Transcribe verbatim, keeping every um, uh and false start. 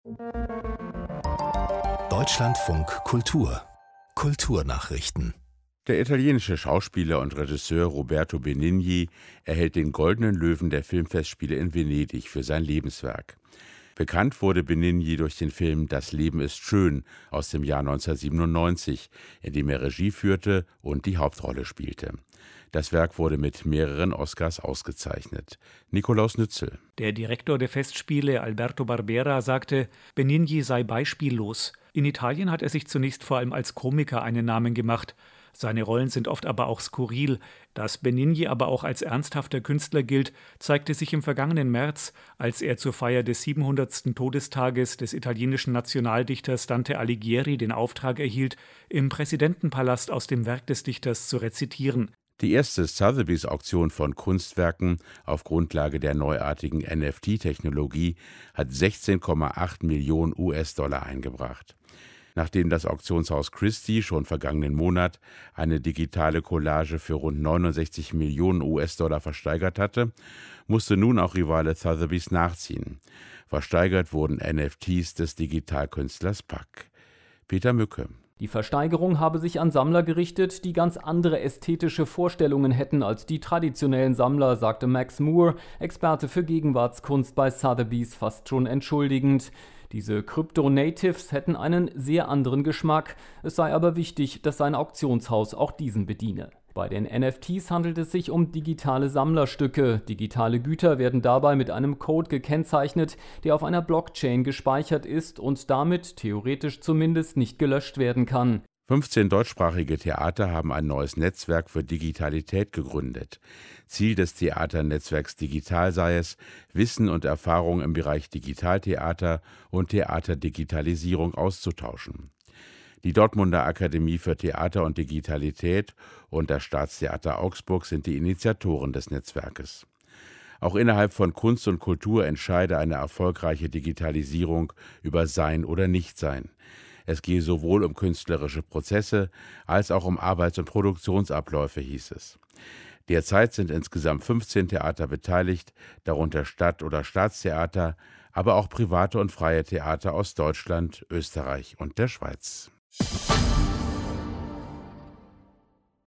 Deutschlandfunk Kultur Kulturnachrichten. Der italienische Schauspieler und Regisseur Roberto Benigni erhält den Goldenen Löwen der Filmfestspiele in Venedig für sein Lebenswerk. Bekannt wurde Benigni durch den Film »Das Leben ist schön« aus dem Jahr neunzehnhundertsiebenundneunzig, in dem er Regie führte und die Hauptrolle spielte. Das Werk wurde mit mehreren Oscars ausgezeichnet. Nikolaus Nützel. Der Direktor der Festspiele, Alberto Barbera, sagte, Benigni sei beispiellos. In Italien hat er sich zunächst vor allem als Komiker einen Namen gemacht. Seine Rollen sind oft aber auch skurril. Dass Benigni aber auch als ernsthafter Künstler gilt, zeigte sich im vergangenen März, als er zur Feier des siebenhundertsten Todestages des italienischen Nationaldichters Dante Alighieri den Auftrag erhielt, im Präsidentenpalast aus dem Werk des Dichters zu rezitieren. Die erste Sotheby's-Auktion von Kunstwerken auf Grundlage der neuartigen N F T-Technologie hat sechzehn Komma acht Millionen U S-Dollar eingebracht. Nachdem das Auktionshaus Christie schon vergangenen Monat eine digitale Collage für rund neunundsechzig Millionen U S-Dollar versteigert hatte, musste nun auch Rivale Sotheby's nachziehen. Versteigert wurden N F Ts des Digitalkünstlers Pak. Peter Mücke. Die Versteigerung habe sich an Sammler gerichtet, die ganz andere ästhetische Vorstellungen hätten als die traditionellen Sammler, sagte Max Moore, Experte für Gegenwartskunst bei Sotheby's, fast schon entschuldigend. Diese Crypto-Natives hätten einen sehr anderen Geschmack. Es sei aber wichtig, dass sein Auktionshaus auch diesen bediene. Bei den N F Ts handelt es sich um digitale Sammlerstücke. Digitale Güter werden dabei mit einem Code gekennzeichnet, der auf einer Blockchain gespeichert ist und damit theoretisch zumindest nicht gelöscht werden kann. fünfzehn deutschsprachige Theater haben ein neues Netzwerk für Digitalität gegründet. Ziel des Theaternetzwerks Digital sei es, Wissen und Erfahrung im Bereich Digitaltheater und Theaterdigitalisierung auszutauschen. Die Dortmunder Akademie für Theater und Digitalität und das Staatstheater Augsburg sind die Initiatoren des Netzwerkes. Auch innerhalb von Kunst und Kultur entscheide eine erfolgreiche Digitalisierung über Sein oder Nichtsein. Es gehe sowohl um künstlerische Prozesse als auch um Arbeits- und Produktionsabläufe, hieß es. Derzeit sind insgesamt fünfzehn Theater beteiligt, darunter Stadt- oder Staatstheater, aber auch private und freie Theater aus Deutschland, Österreich und der Schweiz.